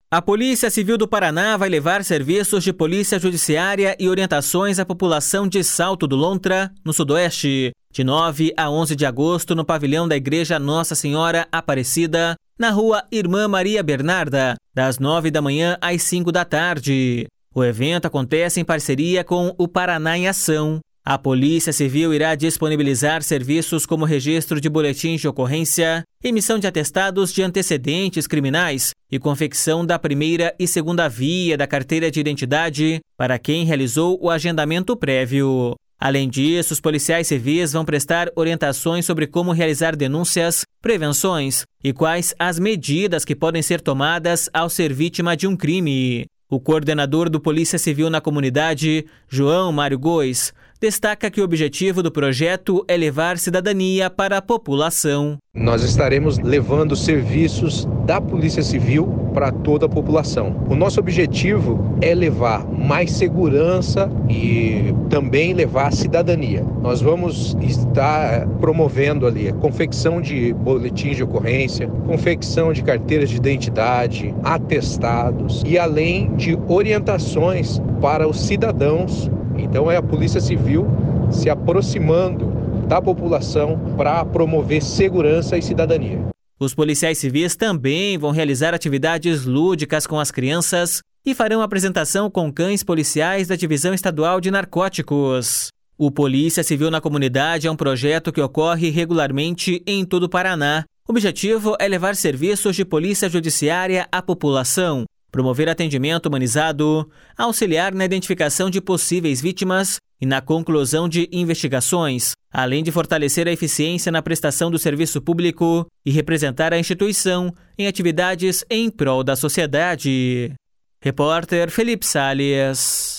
A Polícia Civil do Paraná vai levar serviços de polícia judiciária e orientações à população de Salto do Lontra, no Sudoeste, de 9 a 11 de agosto no pavilhão da Igreja Nossa Senhora Aparecida, na rua Irmã Maria Bernarda, das 9 da manhã às 5 da tarde. O evento acontece em parceria com o Paraná em Ação. A Polícia Civil irá disponibilizar serviços como registro de boletins de ocorrência, emissão de atestados de antecedentes criminais e confecção da primeira e segunda via da carteira de identidade para quem realizou o agendamento prévio. Além disso, os policiais civis vão prestar orientações sobre como realizar denúncias, prevenções e quais as medidas que podem ser tomadas ao ser vítima de um crime. O coordenador do Polícia Civil na comunidade, João Mário Góes, destaca que o objetivo do projeto é levar cidadania para a população. Nós estaremos levando serviços da Polícia Civil para toda a população. O nosso objetivo é levar mais segurança e também levar cidadania. Nós vamos estar promovendo ali a confecção de boletins de ocorrência, confecção de carteiras de identidade, atestados e além de orientações para os cidadãos. Então é a Polícia Civil se aproximando da população para promover segurança e cidadania. Os policiais civis também vão realizar atividades lúdicas com as crianças e farão apresentação com cães policiais da Divisão Estadual de Narcóticos. O Polícia Civil na Comunidade é um projeto que ocorre regularmente em todo o Paraná. O objetivo é levar serviços de polícia judiciária à população, promover atendimento humanizado, auxiliar na identificação de possíveis vítimas e na conclusão de investigações, além de fortalecer a eficiência na prestação do serviço público e representar a instituição em atividades em prol da sociedade. Repórter Felipe Salles.